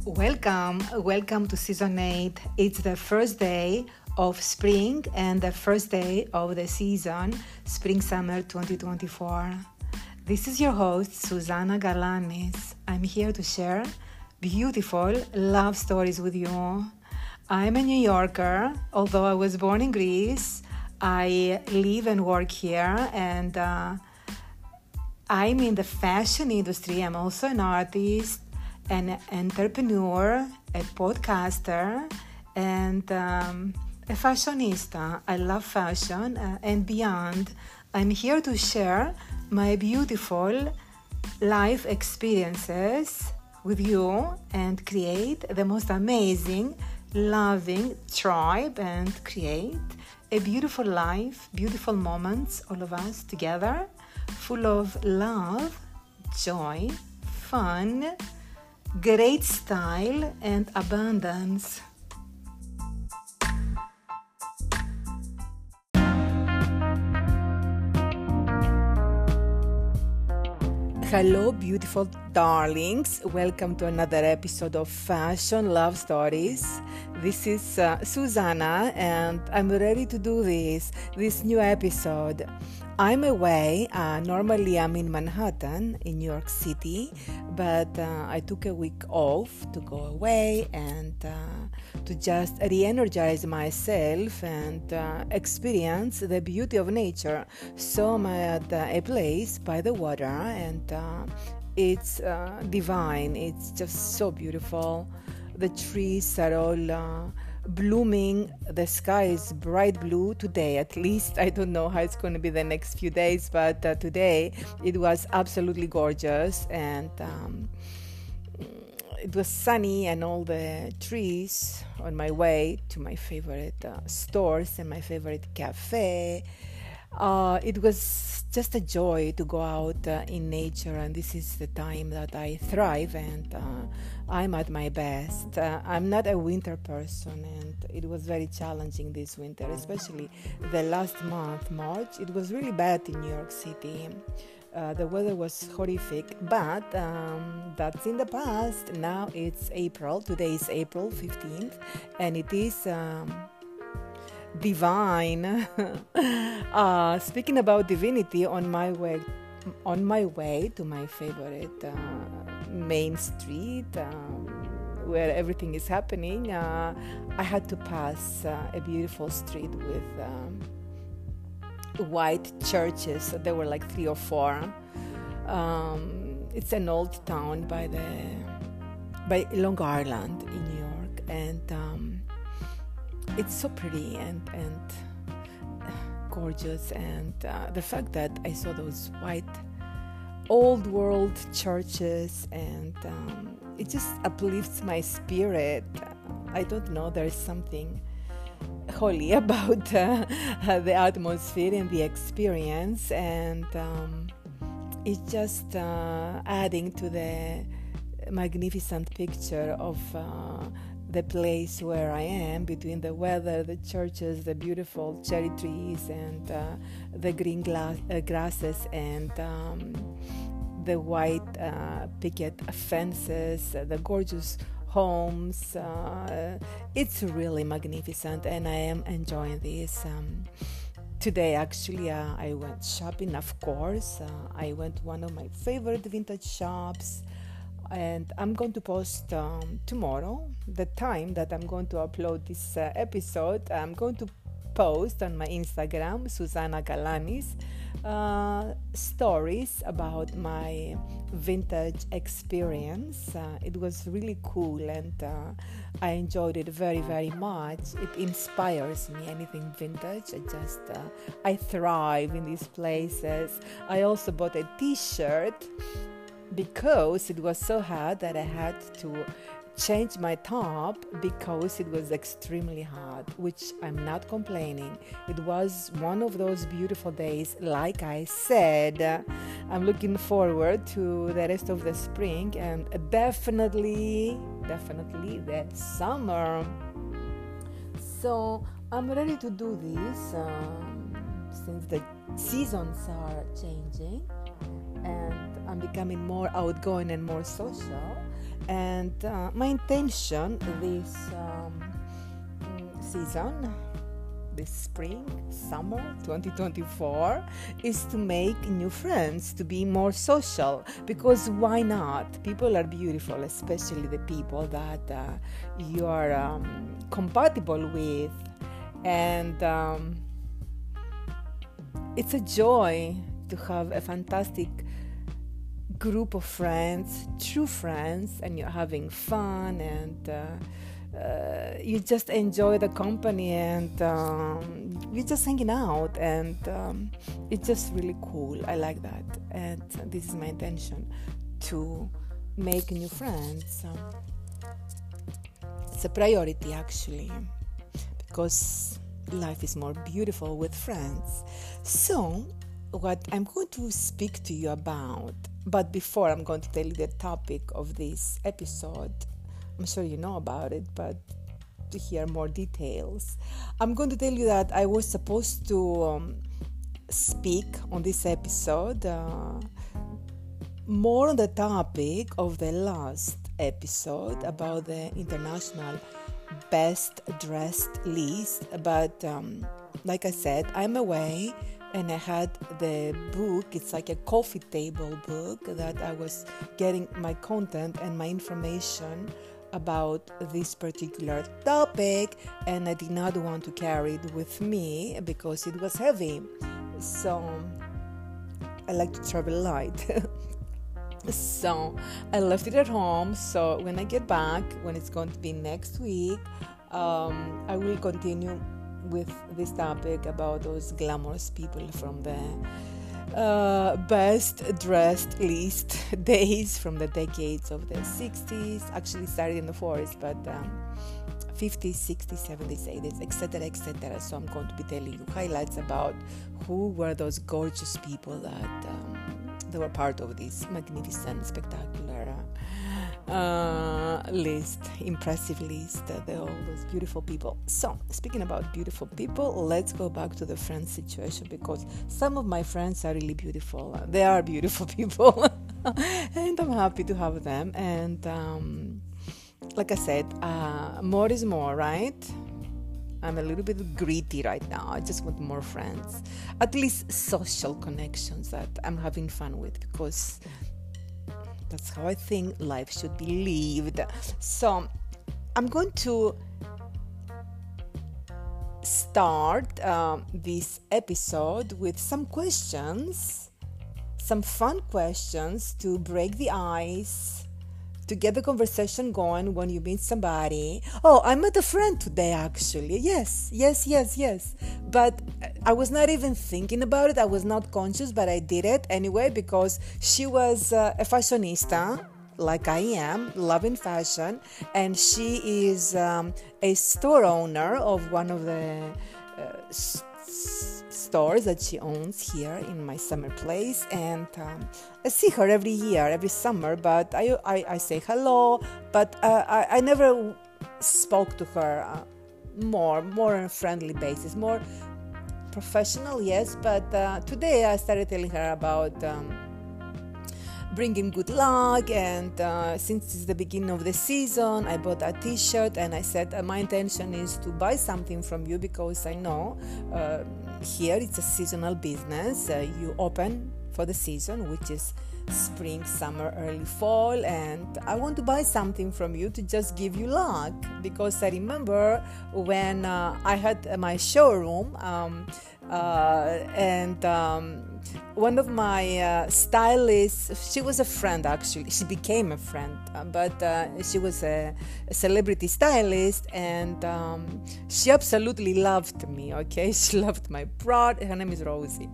Welcome to season 8. It's the first day of spring and the first day of the season, spring-summer 2024. This is your host, Susana Galanis. I'm here to share beautiful love stories with you. I'm a New Yorker, although I was born in Greece. I live and work here, and I'm in the fashion industry. I'm also an artist, an entrepreneur, a podcaster, and a fashionista. I love fashion and beyond. I'm here to share my beautiful life experiences with you and create the most amazing, loving tribe and create a beautiful life, beautiful moments, all of us together, full of love, joy, fun, great style, and abundance. Hello, beautiful darlings. Welcome to another episode of Fashion Love Stories. This is Susana, and I'm ready to do this new episode. I'm away. Normally I'm in Manhattan, in New York City, but I took a week off to go away and to just re-energize myself and experience the beauty of nature. So I'm at a place by the water, and it's divine. It's just so beautiful. The trees are all blooming. The sky is bright blue today, at least. I don't know how it's going to be the next few days, but today it was absolutely gorgeous, and it was sunny, and all the trees on my way to my favorite stores and my favorite cafe. It was just a joy to go out in nature, and this is the time that I thrive and I'm at my best. I'm not a winter person, and it was very challenging this winter, especially the last month, March. It was really bad in New York City. The weather was horrific, but that's in the past. Now it's April. Today is April 15th, and it is divine. Speaking about divinity, on my way to my favorite main street where everything is happening, I had to pass a beautiful street with white churches. There were like 3 or 4. It's an old town by Long Island in New York, and it's so pretty and gorgeous, and the fact that I saw those white old world churches, and it just uplifts my spirit. I don't know, there's something holy about the atmosphere and the experience, and it's just adding to the magnificent picture of the place where I am, between the weather, the churches, the beautiful cherry trees, and the green grasses, and the white picket fences, the gorgeous homes. It's really magnificent, and I am enjoying this. Today, actually, I went shopping, of course. I went to one of my favorite vintage shops, and I'm going to post tomorrow, the time that I'm going to upload this episode. I'm going to post on my Instagram, Susana Galanis, stories about my vintage experience. It was really cool, and I enjoyed it very, very much. It inspires me, anything vintage. I thrive in these places. I also bought a t-shirt because it was so hot that I had to change my top because it was extremely hot, which I'm not complaining. It was one of those beautiful days. Like I said, I'm looking forward to the rest of the spring and definitely the summer. So I'm ready to do this since the seasons are changing and I'm becoming more outgoing and more social. And my intention this season, this spring, summer 2024, is to make new friends, to be more social, because why not? People are beautiful, especially the people that you are compatible with, and it's a joy to have a fantastic group of friends, true friends, and you're having fun, and you just enjoy the company, and you're just hanging out, and it's just really cool. I like that, and this is my intention, to make new friends. It's a priority, actually, because life is more beautiful with friends. So what I'm going to speak to you about, but before I'm going to tell you the topic of this episode, I'm sure you know about it, but to hear more details, I'm going to tell you that I was supposed to speak on this episode more on the topic of the last episode about the international best dressed list, but like I said, I'm away, and I had the book. It's like a coffee table book that I was getting my content and my information about this particular topic, and I did not want to carry it with me because it was heavy. So I like to travel light. So I left it at home. So when I get back, when it's going to be next week, I will continue with this topic about those glamorous people from the best dressed list days from the decades of the 60s, actually started in the 40s, but 50s, 60s, 70s, 80s, etc., etc. So I'm going to be telling you highlights about who were those gorgeous people that they were part of this magnificent, spectacular list, impressive list. They're all those beautiful people. So, speaking about beautiful people, let's go back to the friend situation, because some of my friends are really beautiful. They are beautiful people, and I'm happy to have them. And like I said, more is more, right? I'm a little bit greedy right now. I just want more friends, at least social connections that I'm having fun with, because that's how I think life should be lived. So I'm going to start this episode with some questions, some fun questions to break the ice, to get the conversation going when you meet somebody. Oh, I met a friend today, actually. Yes. But I was not even thinking about it. I was not conscious, but I did it anyway, because she was a fashionista, like I am, loving fashion. And she is a store owner of one of the stores that she owns here in my summer place, and I see her every year, every summer, but I say hello, but I never spoke to her more on a friendly basis, more professional, yes, but today I started telling her about bringing good luck, and since it's the beginning of the season, I bought a t-shirt, and I said my intention is to buy something from you, because I know here it's a seasonal business. You open for the season, which is spring, summer, early fall, and I want to buy something from you to just give you luck, because I remember when I had my showroom, and one of my stylists, she was a friend, actually, she became a friend, but she was a celebrity stylist, and she absolutely loved me, okay? She loved my product. Her name is Rosie.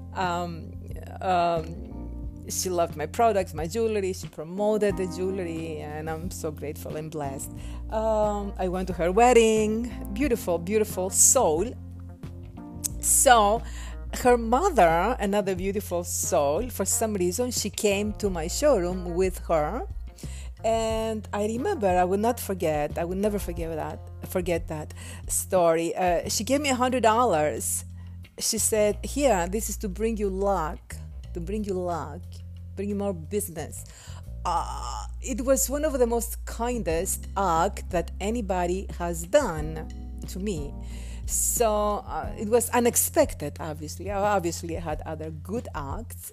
She loved my products, my jewelry. She promoted the jewelry, and I'm so grateful and blessed. I went to her wedding. Beautiful soul. So her mother, another beautiful soul, for some reason she came to my showroom with her, and I remember, I will never forget that story. She gave me $100. She said, here, this is to bring you luck, bring you more business. it was one of the most kindest act that anybody has done to me. So it was unexpected, obviously. Obviously, I had other good acts.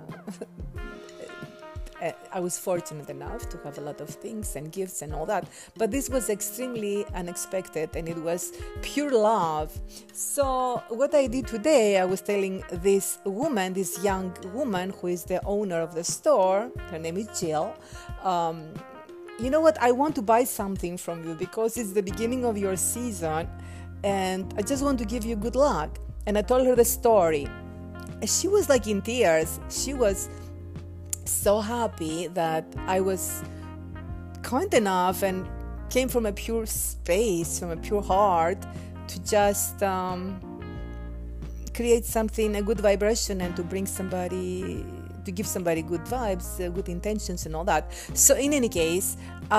I was fortunate enough to have a lot of things and gifts and all that, but this was extremely unexpected, and it was pure love. So what I did today, I was telling this woman, this young woman who is the owner of the store, her name is Jill, you know what, I want to buy something from you because it's the beginning of your season and I just want to give you good luck. And I told her the story. And she was like in tears. She was so happy that I was kind enough and came from a pure space, from a pure heart, to just create something, a good vibration, and to bring somebody, to give somebody good vibes, good intentions and all that. So in any case,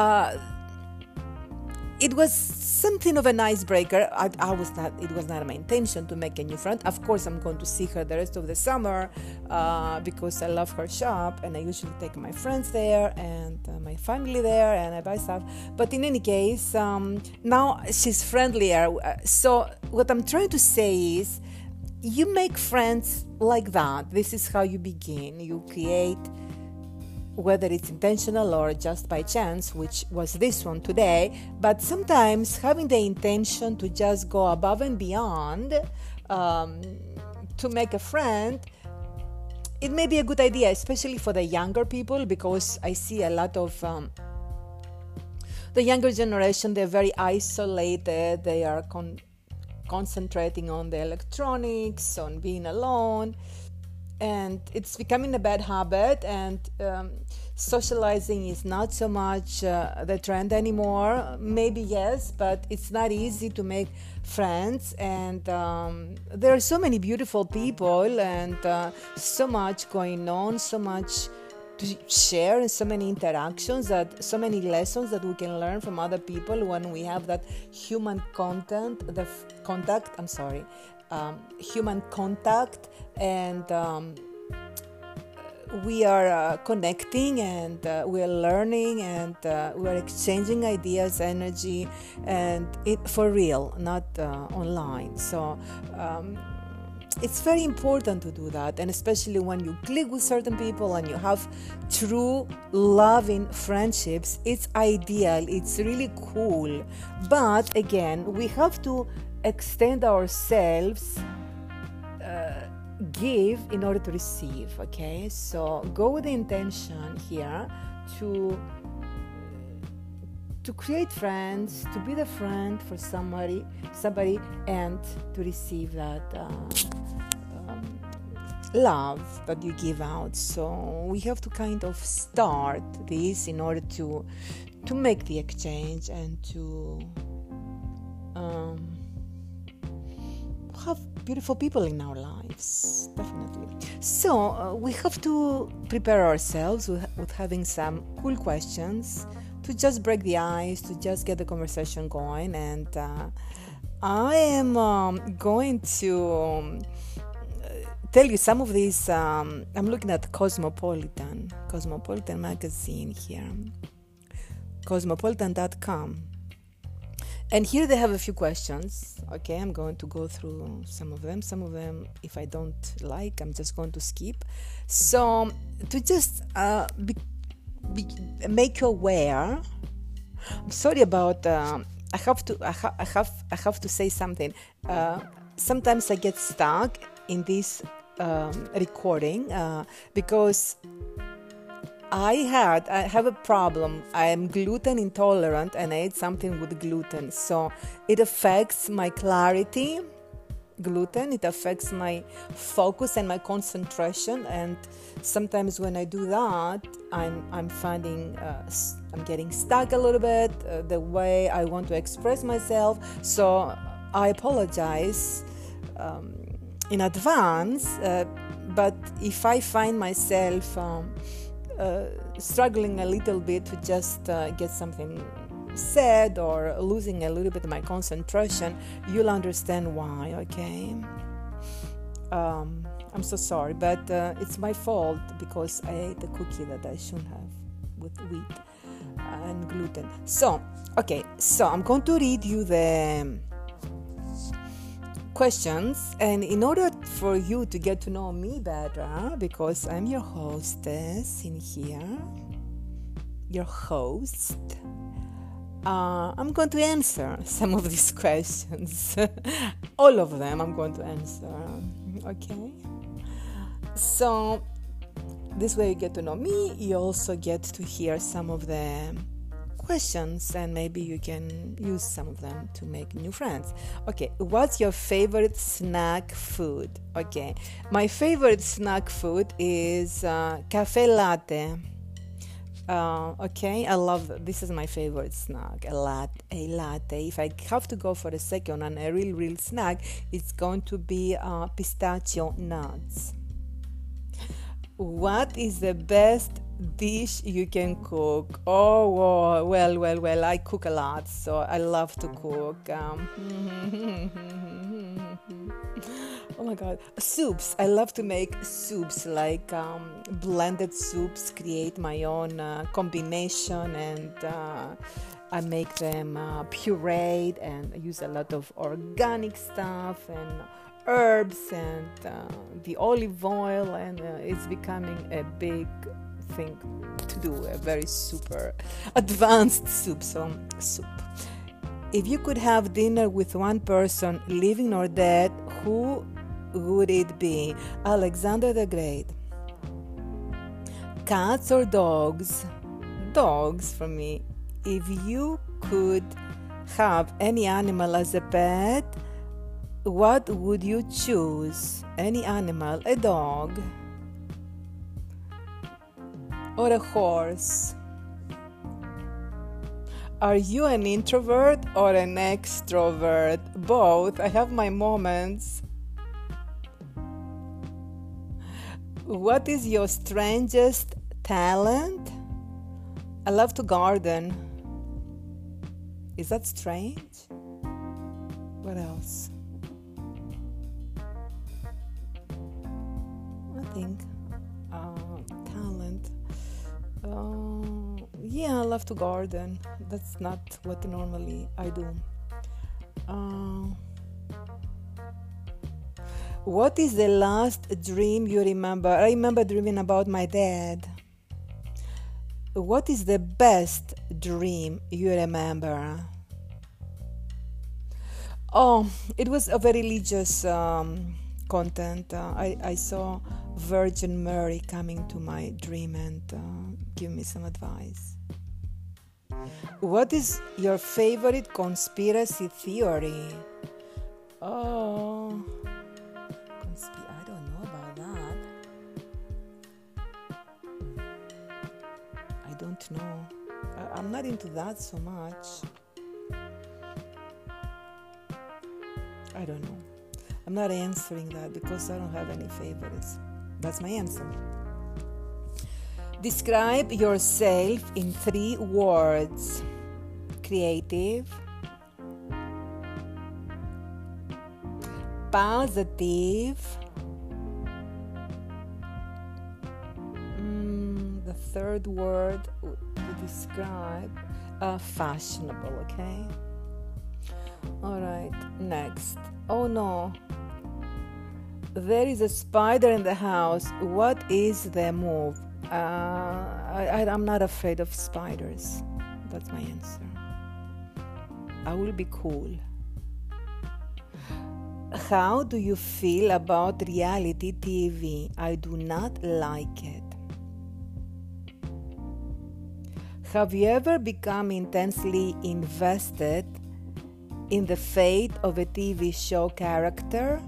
it was something of an icebreaker. It was not my intention to make a new friend. Of course, I'm going to see her the rest of the summer because I love her shop, and I usually take my friends there and my family there, and I buy stuff. But in any case, now she's friendlier. So what I'm trying to say is, you make friends like that. This is how you begin. You create, whether it's intentional or just by chance, which was this one today, but sometimes having the intention to just go above and beyond to make a friend, it may be a good idea, especially for the younger people, because I see a lot of the younger generation, they're very isolated, they are concentrating on the electronics, on being alone, and it's becoming a bad habit, and socializing is not so much the trend anymore. Maybe yes, but it's not easy to make friends, and there are so many beautiful people, and so much going on, so much to share, and so many interactions, that so many lessons that we can learn from other people when we have that human human contact, and we are connecting, and we are learning, and we are exchanging ideas, energy, and it for real, not online. So it's very important to do that, and especially when you click with certain people and you have true loving friendships, it's ideal, it's really cool. But again, we have to extend ourselves, give in order to receive. Okay, so go with the intention here to create friends, to be the friend for somebody, and to receive that love that you give out. So we have to kind of start this in order to make the exchange and to have beautiful people in our lives, definitely. So we have to prepare ourselves with having some cool questions to just break the ice, to just get the conversation going. And I am going to tell you some of these. I'm looking at Cosmopolitan magazine here, cosmopolitan.com. And here they have a few questions. Okay, I'm going to go through some of them. Some of them, if I don't like, I'm just going to skip. So to just make you aware. I'm sorry about. I have to say something. Sometimes I get stuck in this recording because I have a problem. I am gluten intolerant, and I ate something with gluten, so it affects my clarity. Gluten, it affects my focus and my concentration, and sometimes when I do that, I'm finding I'm getting stuck a little bit the way I want to express myself. So I apologize in advance. But if I find myself struggling a little bit to just get something said, or losing a little bit of my concentration, you'll understand why. Okay, I'm so sorry, but it's my fault because I ate a cookie that I shouldn't have. with wheat and gluten. So I'm going to read you the questions, and in order for you to get to know me better, because I'm your hostess in here, your host, I'm going to answer some of these questions. All of them I'm going to answer. Okay? So this way you get to know me. You also get to hear some of the questions, and maybe you can use some of them to make new friends. Okay, what's your favorite snack food? Okay, my favorite snack food is cafe latte. Okay, I love this is my favorite snack, a latte. If I have to go for a second and a real snack, it's going to be pistachio nuts. What is the best dish you can cook? Oh, well, I cook a lot, so I love to cook. Oh my God, soups. I love to make soups, like blended soups, create my own combination, and I make them pureed, and I use a lot of organic stuff and herbs and the olive oil, and it's becoming a big thing to do, a very super advanced soup. So soup. If you could have dinner with one person, living or dead, who would it be? Alexander the Great. Cats or dogs? Dogs for me. If you could have any animal as a pet, what would you choose? Any animal, a dog or a horse? Are you an introvert or an extrovert? Both. I have my moments. What is your strangest talent? I love to garden. Is that strange? What else? I think talent. Yeah, I love to garden. That's not what normally I do. What is the last dream you remember? I remember dreaming about my dad. What is the best dream you remember? Oh, it was a very religious content. I saw Virgin Mary coming to my dream and give me some advice. What is your favorite conspiracy theory? Oh, I don't know about that. I don't know. I'm not into that so much. I don't know. I'm not answering that because I don't have any favorites. That's my answer. Describe yourself in 3 words. Creative, positive, the third word to describe, fashionable, okay? Alright, next. Oh no, there is a spider in the house. What is the move? I'm not afraid of spiders. That's my answer. I will be cool. How do you feel about reality TV? I do not like it. Have you ever become intensely invested in the fate of a TV show character?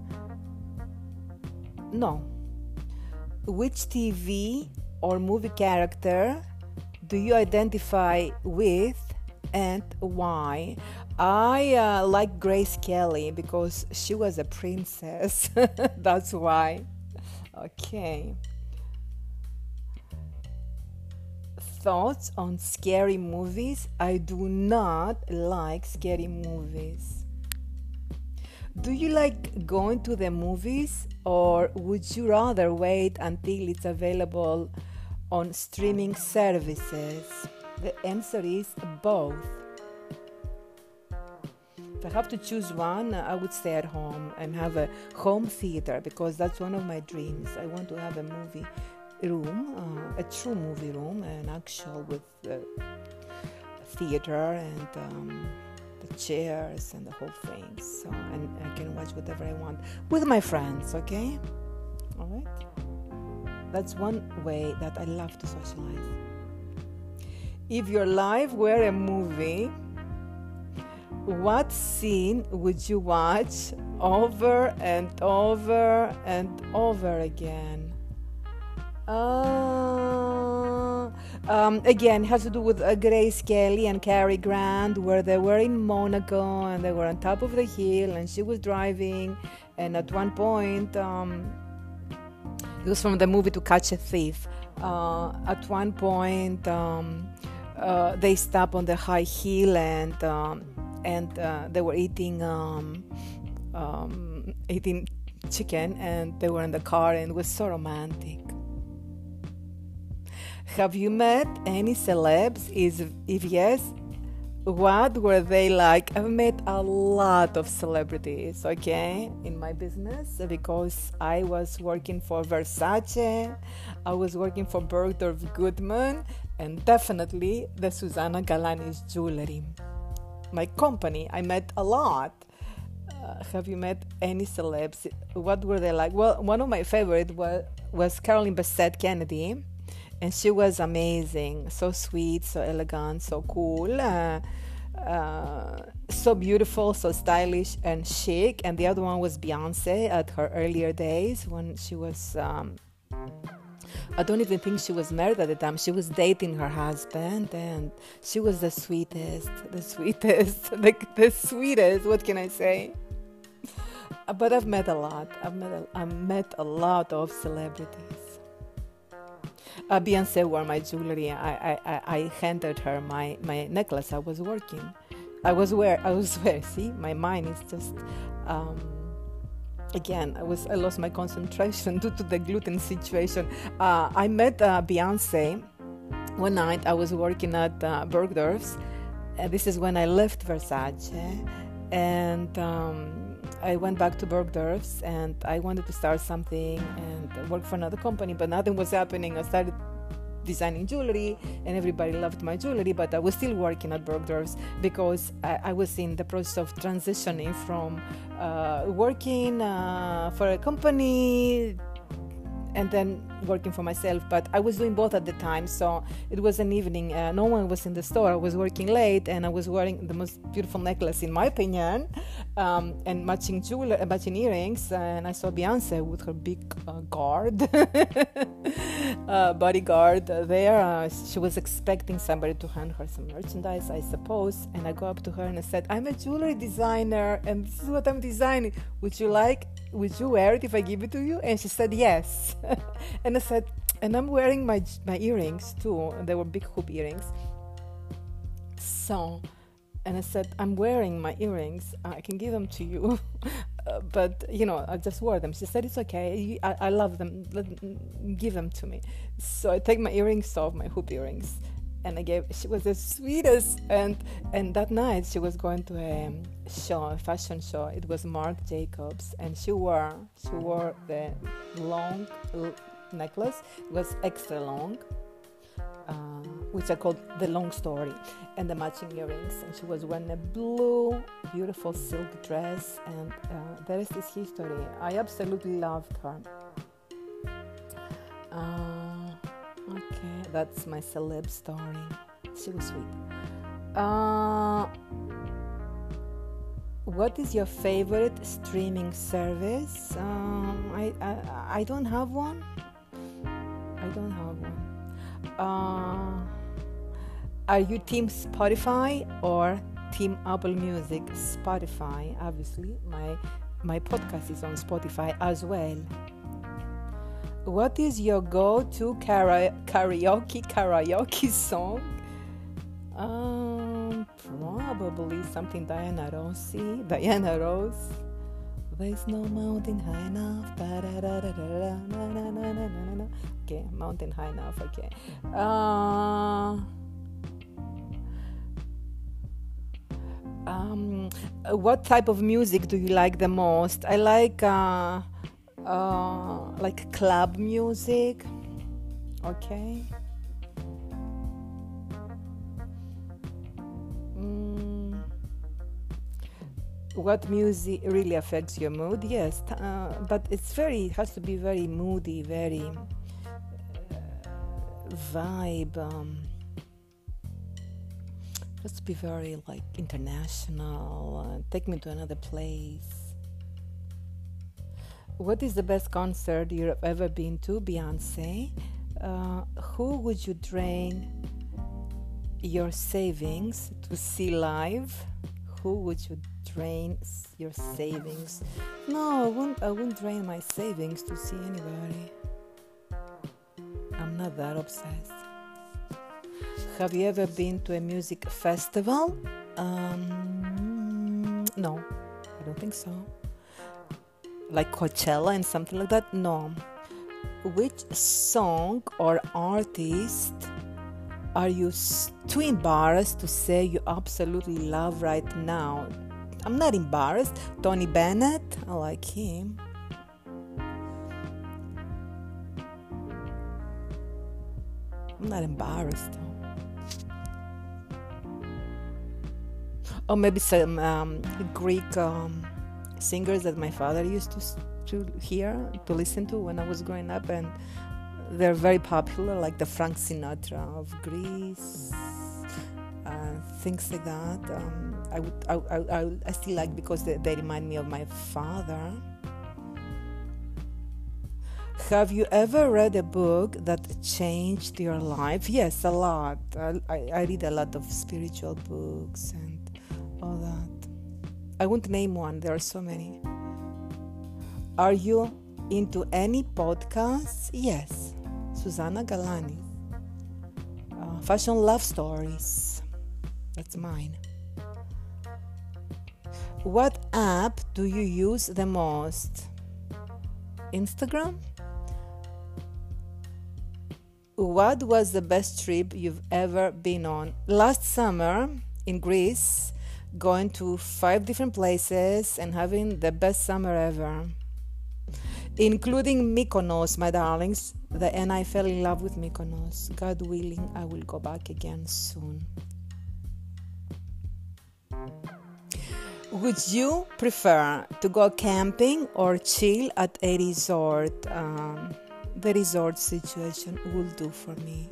No. Which TV or movie character do you identify with and why? I like Grace Kelly because she was a princess. That's why. Okay. Thoughts on scary movies? I do not like scary movies. Do you like going to the movies, or would you rather wait until it's available on streaming services? The answer is both. If I have to choose one, I would stay at home and have a home theater, because that's one of my dreams. I want to have a movie room, a true movie room, an actual with theater and the chairs and the whole thing. So, and I can watch whatever I want with my friends, okay? All right? That's one way that I love to socialize. If your life were a movie, what scene would you watch over and over and over again? Again, it has to do with Grace Kelly and Cary Grant, where they were in Monaco and they were on top of the hill and she was driving, and at one point, it was from the movie To Catch a Thief. At one point, they stopped on the high hill and they were eating chicken, and they were in the car, and it was so romantic. Have you met any celebs? If yes, what were they like? I've met a lot of celebrities, okay, in my business, because I was working for Versace, I was working for Bergdorf Goodman, and definitely the Susanna Galanis jewelry. My company, I met a lot. Have you met any celebs? What were they like? Well, one of my favorites was Caroline Bessette Kennedy, and she was amazing, so sweet, so elegant, so cool, so beautiful, so stylish and chic. And the other one was Beyonce at her earlier days, when she was I don't even think she was married at the time. She was dating her husband, and she was the sweetest, the sweetest. What can I say? But I've met a lot. I've met a lot of celebrities. Beyonce wore my jewelry. I handed her my necklace. I was wearing. See, my mind is just. Again, I lost my concentration due to the gluten situation. I met Beyonce one night. I was working at Bergdorf's. This is when I left Versace, and I went back to Bergdorf's, and I wanted to start something and work for another company, but nothing was happening. I started designing jewelry, and everybody loved my jewelry, but I was still working at Bergdorf's because I was in the process of transitioning from working for a company and then working for myself. But I was doing both at the time, so it was an evening. No one was in the store. I was working late, and I was wearing the most beautiful necklace, in my opinion, and matching jewelry, matching earrings. And I saw Beyonce with her big bodyguard there. She was expecting somebody to hand her some merchandise, I suppose. And I go up to her and I said, "I'm a jewelry designer, and this is what I'm designing. Would you wear it if I give it to you?" And she said yes. And I said, and I'm wearing my earrings too. And they were big hoop earrings. So, and I said, "I'm wearing my earrings. I can give them to you." But, I just wore them. She said, "It's okay. I love them. Give them to me." So I take my earrings off, my hoop earrings. And she was the sweetest. And that night she was going to a fashion show. It was Marc Jacobs, and she wore the long necklace. It was extra long, which I called the long story, and the matching earrings. And she was wearing a blue, beautiful silk dress, and there is this history. I absolutely loved her. Okay, that's my celeb story. She was sweet. What is your favorite streaming service? I don't have one. Are you team Spotify or team Apple Music? Spotify, obviously. My podcast is on Spotify as well. What is your go-to karaoke song? Probably something Diana Rose. There's no mountain high enough. Okay, mountain high enough. Okay. What type of music do you like the most? I like club music. Okay. What music really affects your mood? Yes, but it has to be very moody, very vibe. Has to be very international. Take me to another place. What is the best concert you've ever been to? Beyonce. Who would you drain your savings to see live? Who would you drain your savings? No, I wouldn't drain my savings to see anybody. I'm not that obsessed. Have you ever been to a music festival? No, I don't think so. Like Coachella and something like that? No. Which song or artist are you too embarrassed to say you absolutely love right now? I'm not embarrassed. Tony Bennett, I like him. I'm not embarrassed though. Or maybe some Greek singers that my father used to listen to when I was growing up, and they're very popular, like the Frank Sinatra of Greece, things like that. I still like because they remind me of my father. Have you ever read a book that changed your life? Yes, a lot. I read a lot of spiritual books and all that. I won't name one, there are so many. Are you into any podcasts? Yes. Susanna Galani. Fashion Love Stories. That's mine. What app do you use the most? Instagram? What was the best trip you've ever been on? Last summer in Greece, going to 5 different places and having the best summer ever, including Mykonos, my darlings. And I fell in love with Mykonos. God willing, I will go back again soon. Would you prefer to go camping or chill at a resort? The resort situation will do for me.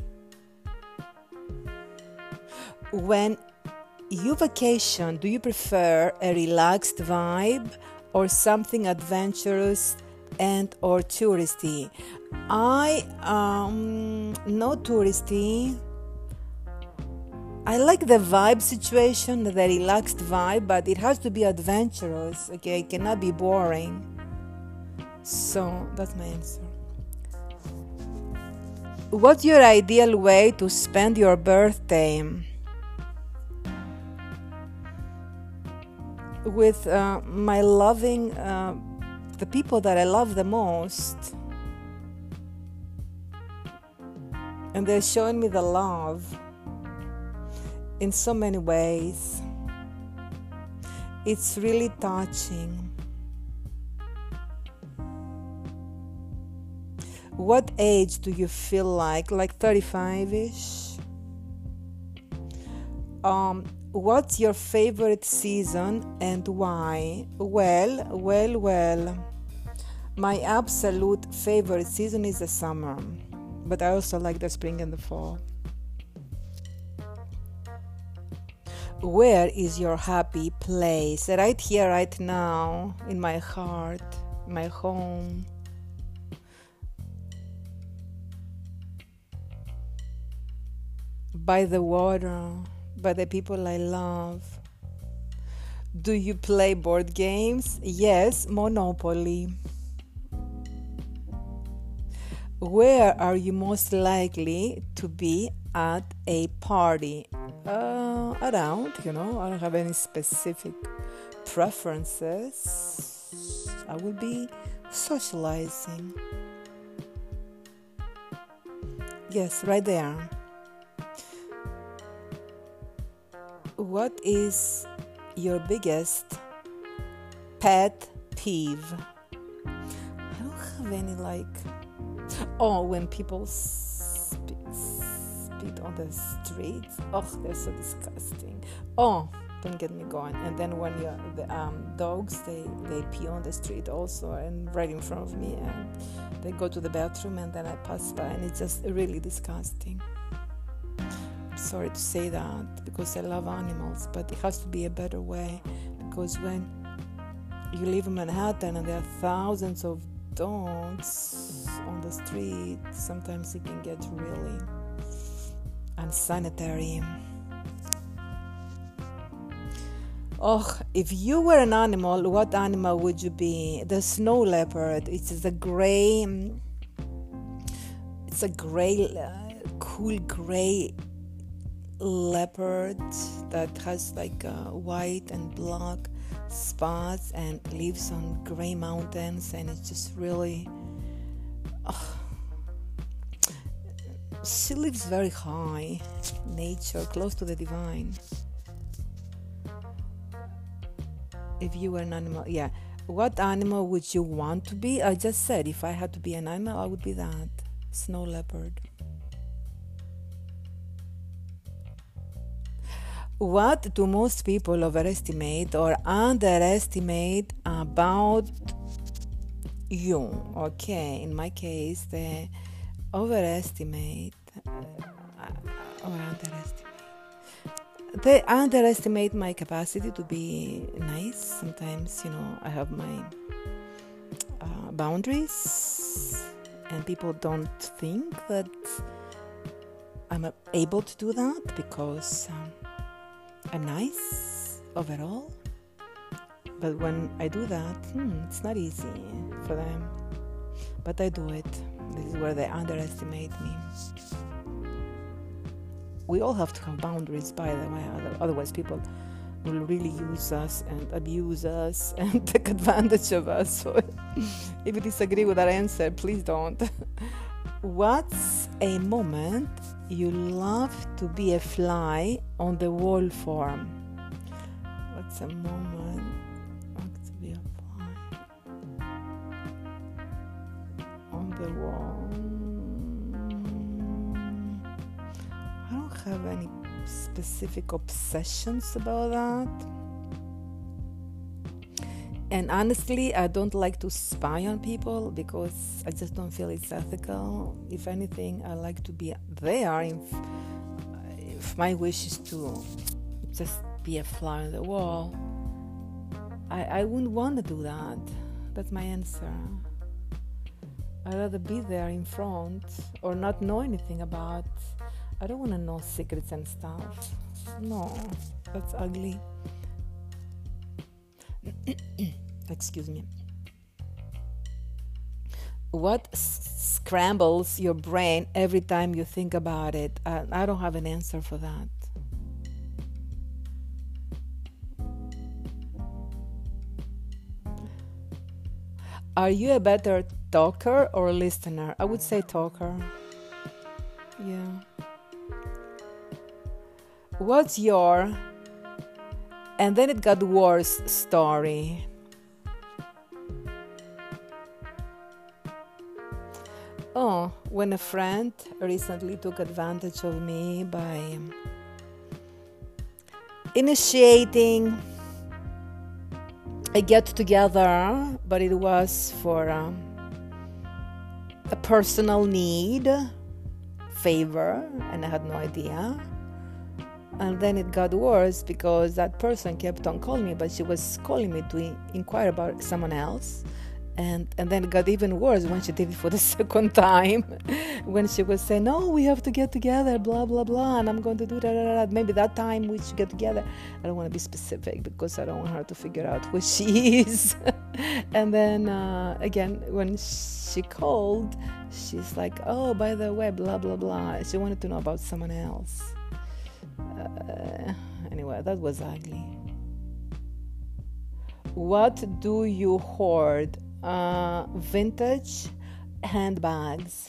When you vacation, do you prefer a relaxed vibe or something adventurous and or touristy? No touristy. I like the vibe situation, the relaxed vibe, but it has to be adventurous, okay? It cannot be boring. So that's my answer. What's your ideal way to spend your birthday? With my loving, the people that I love the most. And they're showing me the love in so many ways. It's really touching. What age do you feel like? Like 35-ish? What's your favorite season and why? Well. My absolute favorite season is the summer, but I also like the spring and the fall. Where is your happy place? Right here, right now, in my heart, my home. By the water, by the people I love. Do you play board games? Yes, Monopoly. Where are you most likely to be at a party? Around, I don't have any specific preferences. I will be socializing. Yes, right there. What is your biggest pet peeve? I don't have any when people spit on the streets. Oh, they're so disgusting. Oh, don't get me going. And then when the dogs, they pee on the street also, and right in front of me, and they go to the bathroom, and then I pass by, and it's just really disgusting. I'm sorry to say that because I love animals, but it has to be a better way, because when you live in Manhattan and there are thousands of dogs on the street, sometimes it can get really unsanitary. Oh, if you were an animal, what animal would you be? The snow leopard. It's a cool gray leopard that has white and black spots and lives on gray mountains, and it's just really she lives very high, nature, close to the divine. If you were an animal, what animal would you want to be? I just said if I had to be an animal, I would be that snow leopard. What do most people overestimate or underestimate about you? Okay, in my case, they overestimate or underestimate. They underestimate my capacity to be nice. Sometimes, I have my boundaries, and people don't think that I'm able to do that because I'm nice overall. But when I do that, it's not easy for them. But I do it. This is where they underestimate me. We all have to have boundaries, by the way, otherwise people will really use us and abuse us and take advantage of us. So if you disagree with that answer, please don't. What's a moment you love to be a fly on the wall for? What's a moment I love to be a fly on the wall? I don't have any specific obsessions about that. And honestly, I don't like to spy on people because I just don't feel it's ethical. If anything, I like to be there. If my wish is to just be a fly on the wall, I wouldn't want to do that. That's my answer. I'd rather be there in front or not know anything about. I don't want to know secrets and stuff. No, that's ugly. Excuse me. What scrambles your brain every time you think about it? I don't have an answer for that. Are you a better talker or listener? I would say talker. Yeah. What's your and then it got worse story? Oh, when a friend recently took advantage of me by initiating a get-together, but it was for a personal need, favor, and I had no idea. And then it got worse because that person kept on calling me, but she was calling me to inquire about someone else. And then it got even worse when she did it for the second time, when she was saying, "No, we have to get together, blah, blah, blah, and I'm going to do that. Maybe that time we should get together." I don't want to be specific because I don't want her to figure out who she is. And then, again, when she called, she's like, "Oh, by the way, blah, blah, blah." She wanted to know about someone else. Anyway, that was ugly. What do you hoard? Vintage handbags.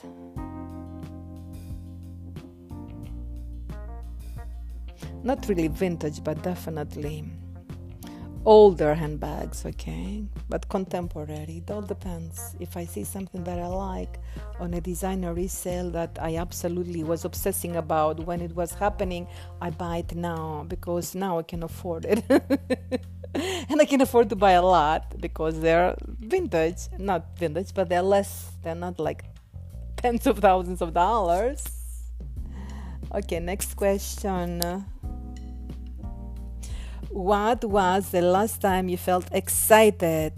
Not really vintage, but definitely older handbags, okay? But contemporary. It all depends. If I see something that I like on a designer resale that I absolutely was obsessing about when it was happening, I buy it now because now I can afford it. And I can afford to buy a lot because they're vintage. Not vintage, but they're not like tens of thousands of dollars. Okay, next question. What was the last time you felt excited?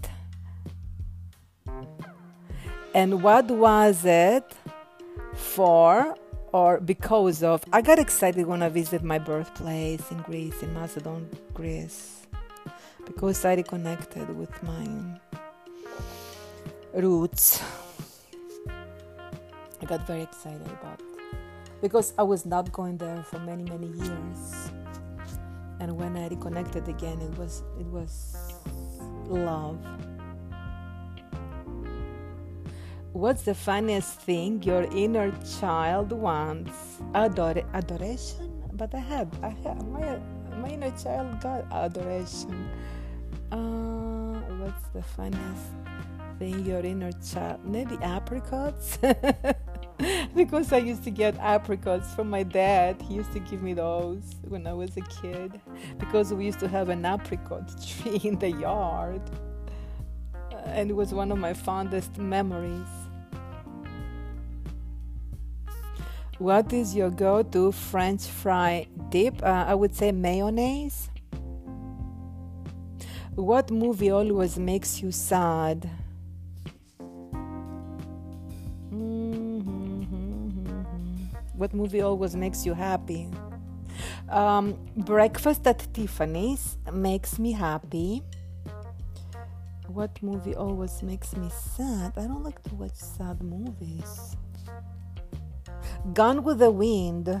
And what was it for or because of? I got excited when I visited my birthplace in Greece, in Macedon, Greece, because I reconnected with my roots. I got very excited about it because I was not going there for many, many years. And when I reconnected again, it was love. What's the funniest thing your inner child wants? Adoration? But I had my inner child got adoration. What's the funniest thing your inner child? Maybe apricots. Because I used to get apricots from my dad. He used to give me those when I was a kid. Because we used to have an apricot tree in the yard. And it was one of my fondest memories. What is your go-to French fry dip? I would say mayonnaise. What movie always makes you sad? What movie always makes you happy? Breakfast at Tiffany's makes me happy. What movie always makes me sad? I don't like to watch sad movies. Gone with the Wind.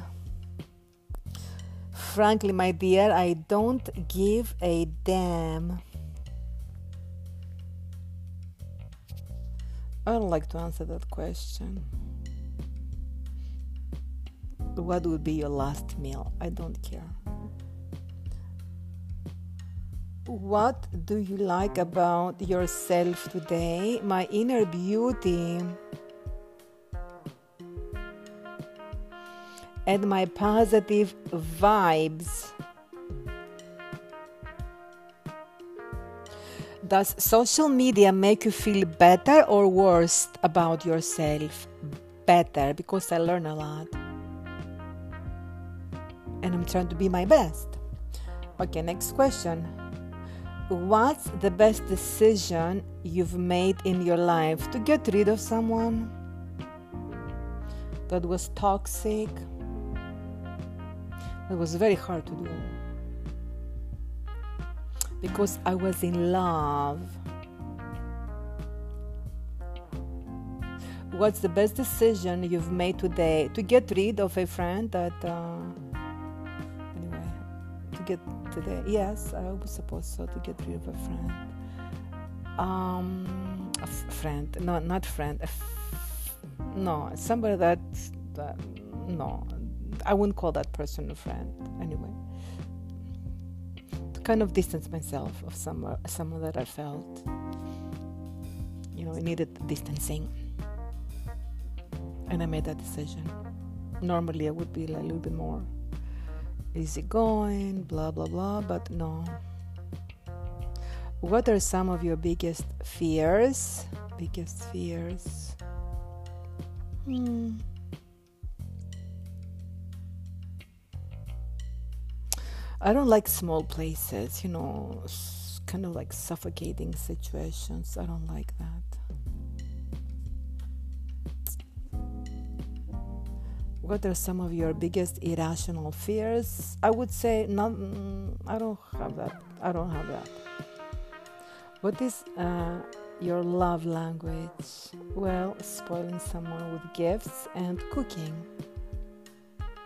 Frankly, my dear, I don't give a damn. I don't like to answer that question. What would be your last meal? I don't care. What do you like about yourself today? My inner beauty and my positive vibes. Does social media make you feel better or worse about yourself? Better, because I learn a lot. And I'm trying to be my best. Okay, next question. What's the best decision you've made in your life? To get rid of someone that was toxic. It was very hard to do. Because I was in love. What's the best decision you've made today? To get rid of a friend that... get today. Yes, I was supposed so to get rid of a friend. Friend, no, not friend. No, somebody that no, I wouldn't call that person a friend. Anyway, to kind of distance myself of someone that I felt, I needed distancing, and I made that decision. Normally, I would be a little bit more easygoing, blah blah blah, but no. What are some of your biggest fears? I don't like small places, kind of like suffocating situations. I don't like that. What are some of your biggest irrational fears? I would say I don't have that. What is your love language? Well, spoiling someone with gifts and cooking.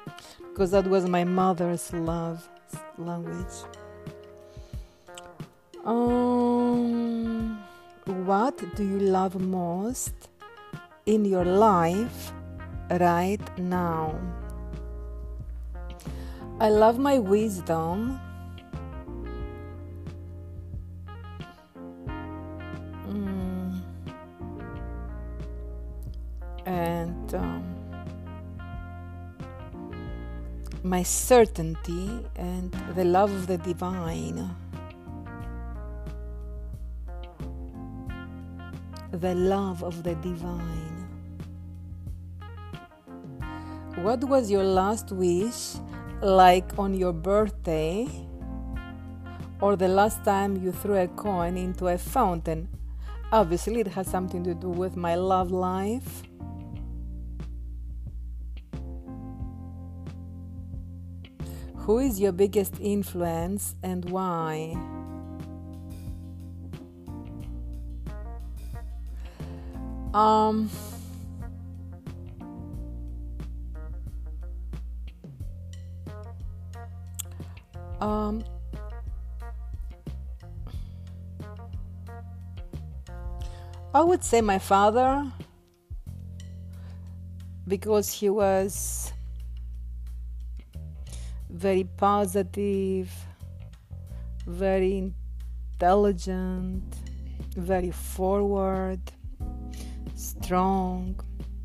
Because that was my mother's love language. What do you love most in your life right now? I love my wisdom. And my certainty and the love of the divine. The love of the divine. What was your last wish, like on your birthday, or the last time you threw a coin into a fountain? Obviously, it has something to do with my love life. Who is your biggest influence and why? I would say my father, because he was very positive, very intelligent, very forward, strong,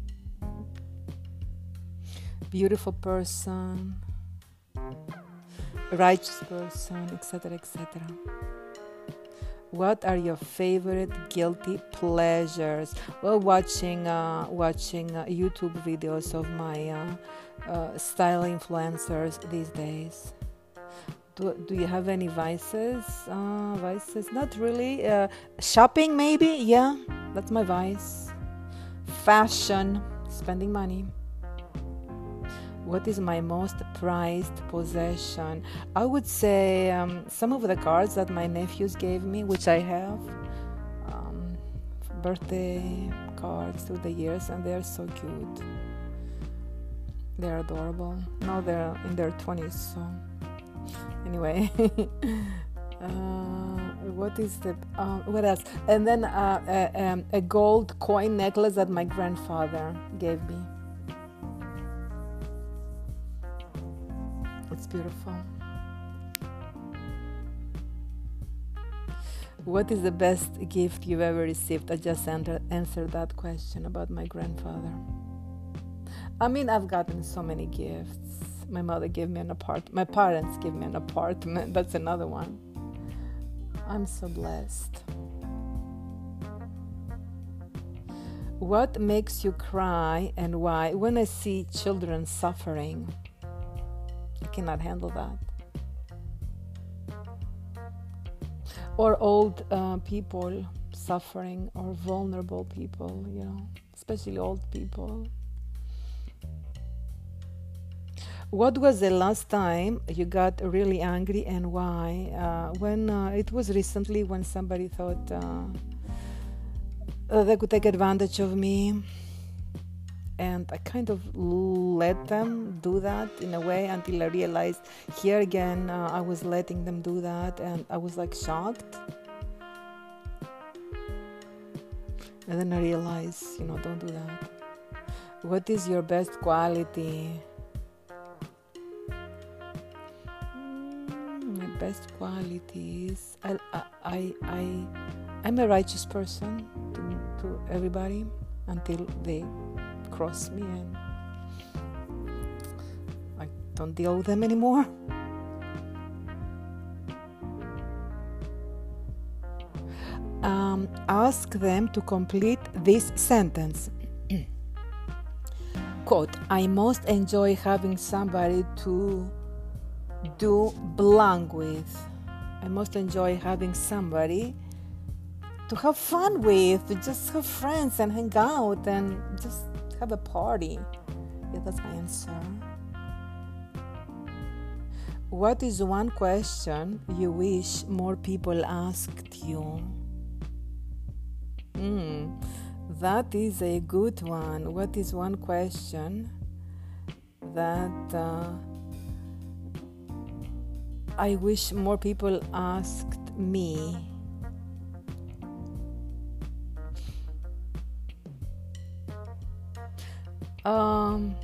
beautiful person, righteous person, etc., etc. What are your favorite guilty pleasures? Well, watching YouTube videos of my style influencers these days. Do you have any vices? Vices? Not really. Shopping, maybe? Yeah, that's my vice. Fashion, spending money. What is my most prized possession? I would say some of the cards that my nephews gave me, which I have, birthday cards through the years, and they're so cute. They're adorable. Now they're in their 20s, so anyway. What is the what else? And then a gold coin necklace that my grandfather gave me. It's beautiful. What is the best gift you've ever received? I just answered that question about my grandfather. I mean, I've gotten so many gifts. My mother gave me an apartment. My parents gave me an apartment. That's another one. I'm so blessed. What makes you cry and why? When I see children suffering, I cannot handle that. Or old people suffering, or vulnerable people, especially old people. What was the last time you got really angry and why? It was recently when somebody thought they could take advantage of me. And I kind of let them do that in a way until I realized here again I was letting them do that, and I was like shocked. And then I realized, don't do that. What is your best quality? My best qualities. I'm a righteous person to everybody until they cross me and I don't deal with them anymore. Ask them to complete this sentence. Quote, I most enjoy having somebody to do blank with. I most enjoy having somebody to have fun with, to just have friends and hang out and just have a party. Yeah, that's my answer. What is one question you wish more people asked you? That is a good one. What is one question that I wish more people asked me. Um,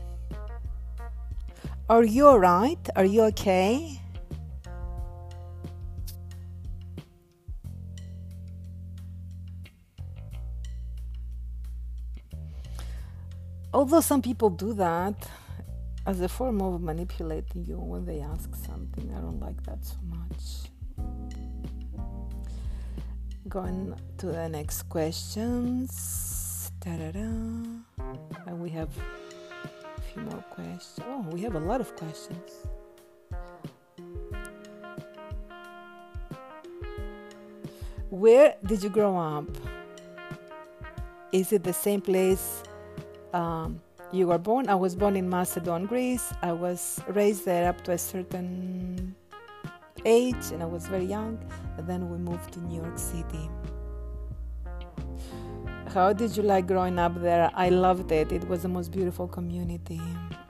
are you alright? Are you okay? Although some people do that as a form of manipulating you when they ask something, I don't like that so much. Going to the next questions. Ta-da-da. And we have a few more questions. Oh, we have a lot of questions. Where did you grow up? Is it the same place you were born? I was born in Macedon, Greece. I was raised there up to a certain age, and I was very young. And then we moved to New York City. How did you like growing up there? I loved it. It was the most beautiful community.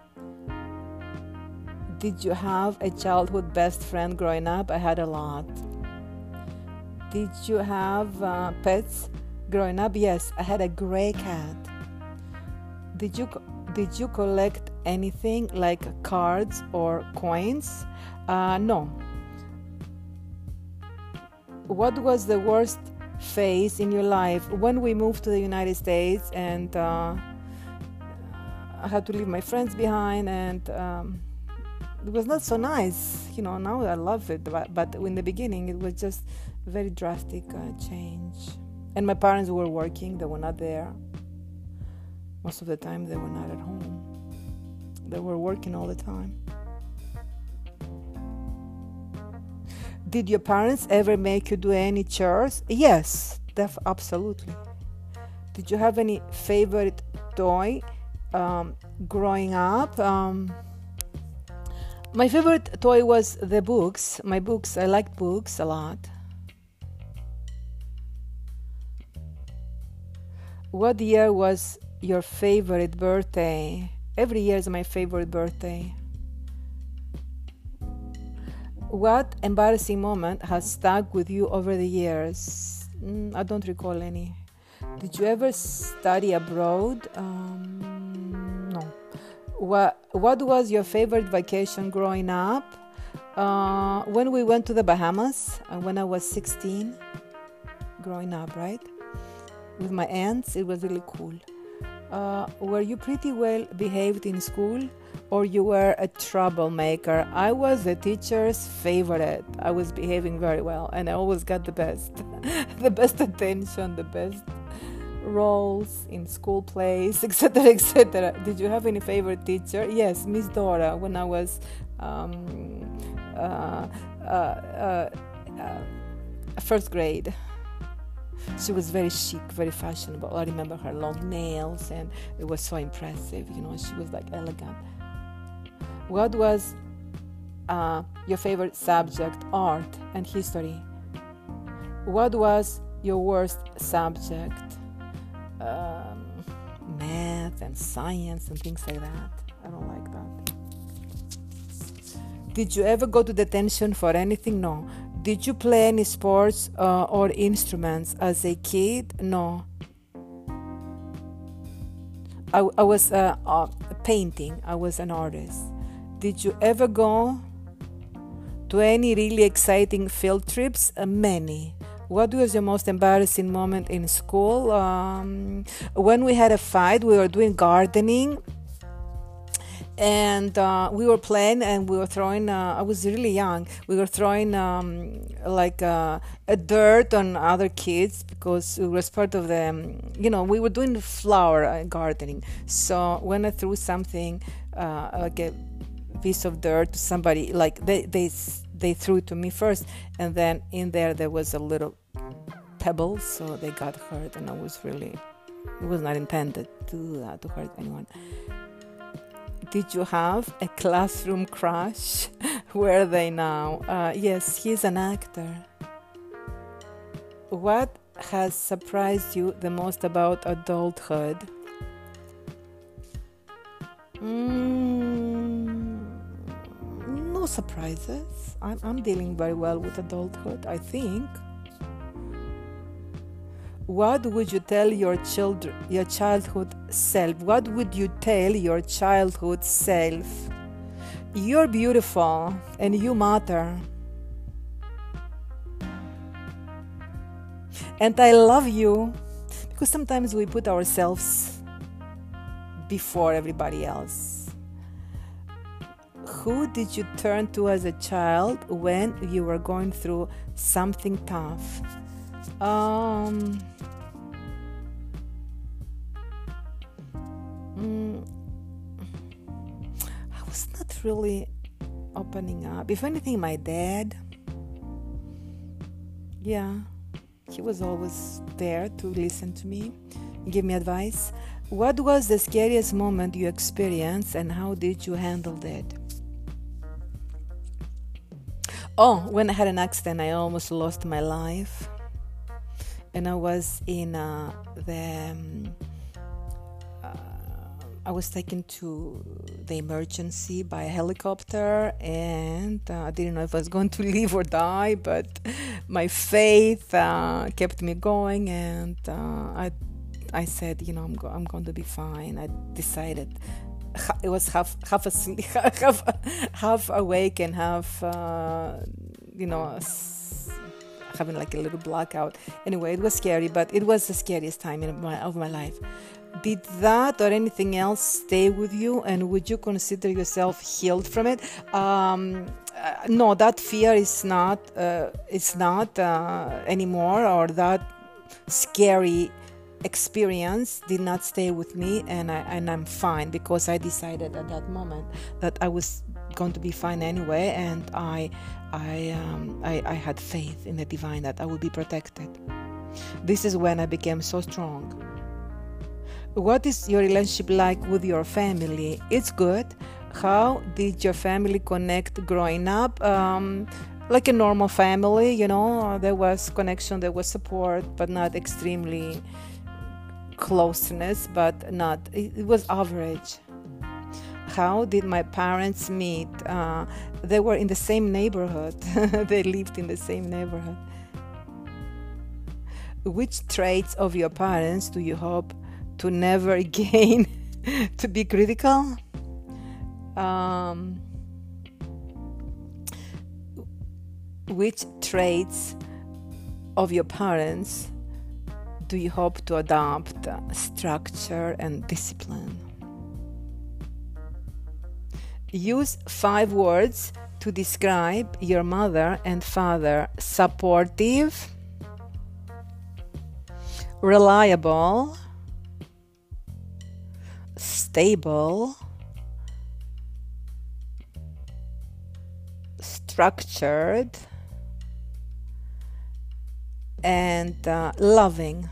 Did you have a childhood best friend growing up? I had a lot. Did you have pets growing up? Yes, I had a gray cat. Did you collect anything like cards or coins? No. What was the worst phase in your life? When we moved to the United States, and I had to leave my friends behind, and it was not so nice. Now I love it, but in the beginning it was just a very drastic change. And my parents were working; they were not there. Most of the time they were not at home. They were working all the time. Did your parents ever make you do any chores? Yes, absolutely. Did you have any favorite toy growing up? My favorite toy was the books. My books, I liked books a lot. What year was your favorite birthday? Every year is my favorite birthday. What embarrassing moment has stuck with you over the years? I don't recall any. Did you ever study abroad? No. What was your favorite vacation growing up? When we went to the Bahamas, when I was 16, growing up, right? With my aunts, it was really cool. Were you pretty well behaved in school, or you were a troublemaker? I was the teacher's favorite. I was behaving very well, and I always got the best, the best attention, the best roles in school plays, etc., etc. Did you have any favorite teacher? Yes, Miss Dora, when I was first grade. She was very chic, very fashionable. I remember her long nails, and it was so impressive. She was like elegant. What was your favorite subject? Art and history. What was your worst subject? Math and science and things like that. I don't like that. Did you ever go to detention for anything? No. Did you play any sports or instruments as a kid? No. I was painting. I was an artist. Did you ever go to any really exciting field trips? Many. What was your most embarrassing moment in school? When we had a fight, we were doing gardening. And we were playing, and we were throwing, I was really young, we were throwing a dirt on other kids, because it was part of the, we were doing flower gardening. So when I threw something, like a piece of dirt to somebody, like they threw it to me first, and then in there was a little pebble, so they got hurt, and it was not intended to hurt anyone. Did you have a classroom crush? Where are they now? Yes, he's an actor. What has surprised you the most about adulthood? No no surprises. I'm dealing very well with adulthood, I think. What would you tell your childhood self? What would you tell your childhood self? You're beautiful and you matter. And I love you. Because sometimes we put ourselves before everybody else. Who did you turn to as a child when you were going through something tough? I was not really opening up. If anything, my dad. Yeah, he was always there to listen to me, give me advice. What was the scariest moment you experienced and how did you handle it? Oh, when I had an accident, I almost lost my life. And I was in I was taken to the emergency by a helicopter, and I didn't know if I was going to live or die, but my faith kept me going, and I said, I'm going to be fine. I decided. It was half asleep, half awake, and half having like a little blackout. Anyway, it was scary, but it was the scariest time of my life. Did that or anything else stay with you, and would you consider yourself healed from it? No, that fear is not. It's not anymore, or that scary experience did not stay with me, and I'm fine, because I decided at that moment that I was going to be fine anyway, and I had faith in the divine that I would be protected. This is when I became so strong. What is your relationship like with your family? It's good. How did your family connect growing up? Like a normal family, there was connection, there was support, but not extremely closeness, but not, it was average. How did my parents meet? They were in the same neighborhood. They lived in the same neighborhood. Which traits of your parents do you hope to never again to be critical? Which traits of your parents do you hope to adopt? Structure and discipline. Use 5 words to describe your mother and father. Supportive, reliable, stable, structured, and loving.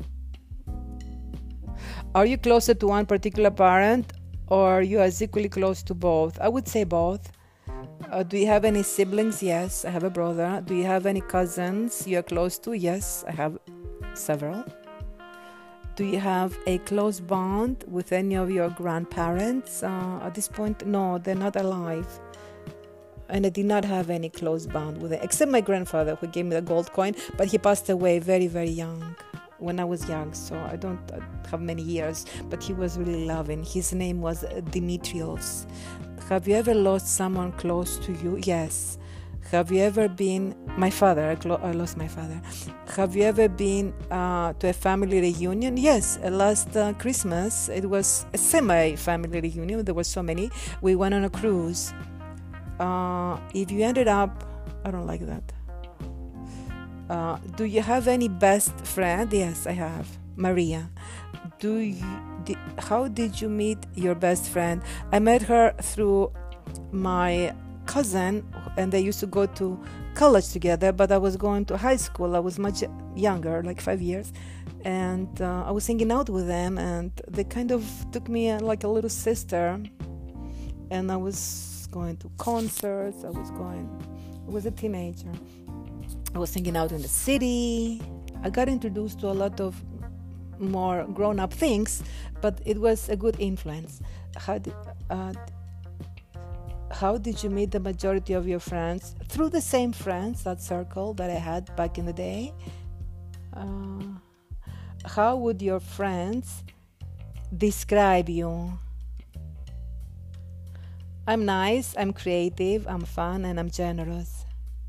Are you closer to one particular parent, or you are equally close to both? I would say both. Do you have any siblings? Yes, I have a brother. Do you have any cousins you are close to? Yes, I have several. Do you have a close bond with any of your grandparents? At this point, no, they're not alive. And I did not have any close bond with them, except my grandfather, who gave me the gold coin, but he passed away very, very young, when I was young, so I don't have many years, but he was really loving. His name was Dimitrios. Have you ever lost someone close to you? Yes. Have you ever been, my father, I lost my father. Have you ever been to a family reunion? Yes, last Christmas, it was a semi-family reunion. There were so many. We went on a cruise. If you ended up, I don't like that. Do you have any best friend? Yes, I have. Maria. How did you meet your best friend? I met her through my cousin, and they used to go to college together, but I was going to high school. I was much younger, like 5 years, and I was hanging out with them, and they kind of took me like a little sister, and I was going to concerts. I was a teenager. I was hanging out in the city. I got introduced to a lot of more grown-up things, but it was a good influence. How did you meet the majority of your friends? Through the same friends, that circle that I had back in the day. How would your friends describe you? I'm nice, I'm creative, I'm fun, and I'm generous.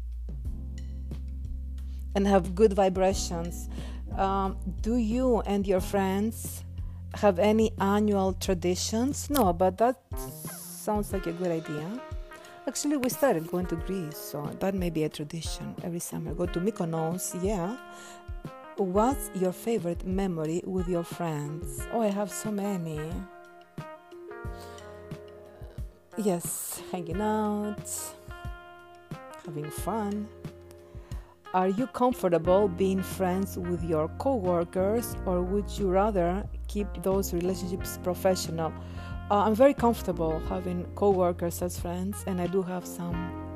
And have good vibrations. Do you and your friends have any annual traditions? No, but that sounds like a good idea. Actually, we started going to Greece, so that may be a tradition. Every summer, go to Mykonos, yeah. What's your favorite memory with your friends? Oh, I have so many. Yes, hanging out, having fun. Are you comfortable being friends with your co-workers, or would you rather keep those relationships professional? I'm very comfortable having co-workers as friends, and I do have some.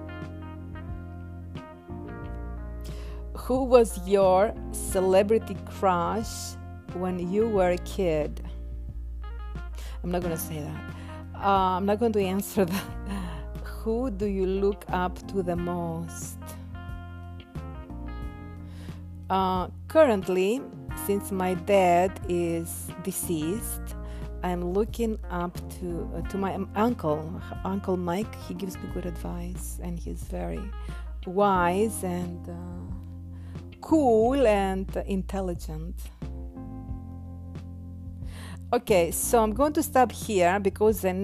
Who was your celebrity crush when you were a kid? I'm not going to say that. I'm not going to answer that. Who do you look up to the most? Currently, since my dad is deceased, I'm looking up to my Uncle Mike. He gives me good advice, and he's very wise and cool and intelligent. Okay, so I'm going to stop here because there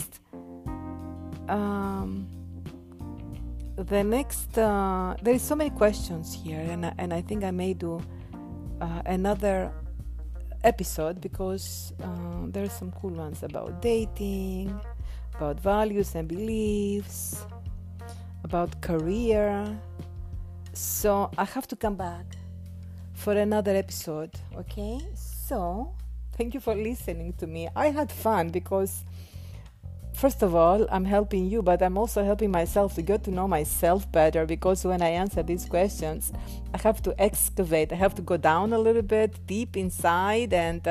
is so many questions here, and I think I may do another episode because there are some cool ones about dating, about values and beliefs, about career. So I have to come back for another episode, okay? So thank you for listening to me. I had fun because, first of all, I'm helping you, but I'm also helping myself to get to know myself better, because when I answer these questions, I have to excavate. I have to go down a little bit deep inside and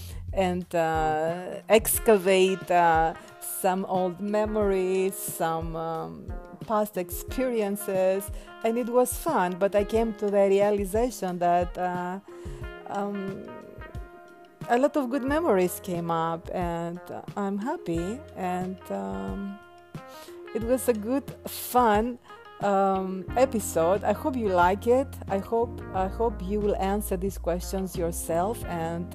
excavate some old memories, some past experiences, and it was fun. But I came to the realization that a lot of good memories came up, and I'm happy, and it was a good, fun episode. I hope you like it. I hope you will answer these questions yourself, and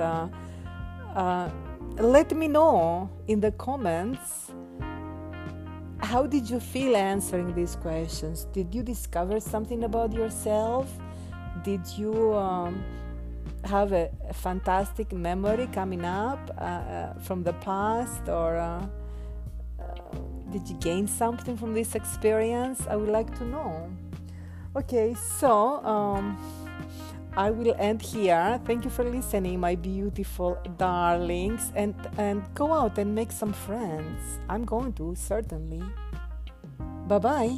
let me know in the comments, how did you feel answering these questions? Did you discover something about yourself? Did you have a fantastic memory coming up from the past, or did you gain something from this experience? I would like to know. Okay, so I will end here. Thank you for listening, my beautiful darlings, and go out and make some friends. I'm going to, certainly. Bye-bye.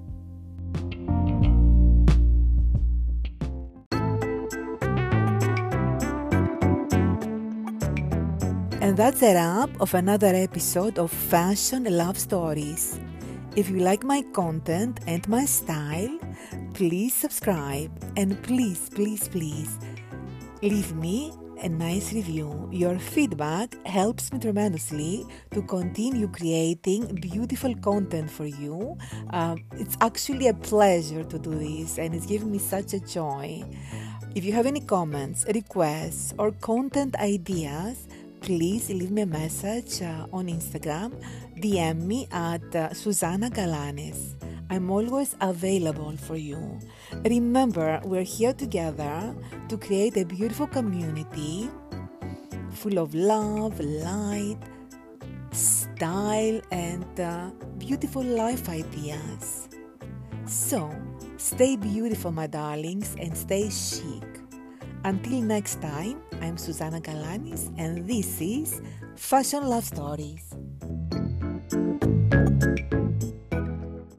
And that's a wrap of another episode of Fashion Love Stories. If you like my content and my style, please subscribe, and please leave me a nice review. Your feedback helps me tremendously to continue creating beautiful content for you. It's actually a pleasure to do this, and it's giving me such a joy. If you have any comments, requests, or content ideas, please leave me a message on Instagram. DM me at Susana Galanis. I'm always available for you. Remember, we're here together to create a beautiful community full of love, light, style, and beautiful life ideas. So, stay beautiful, my darlings, and stay chic. Until next time, I'm Susana Galanis, and this is Fashion Love Stories.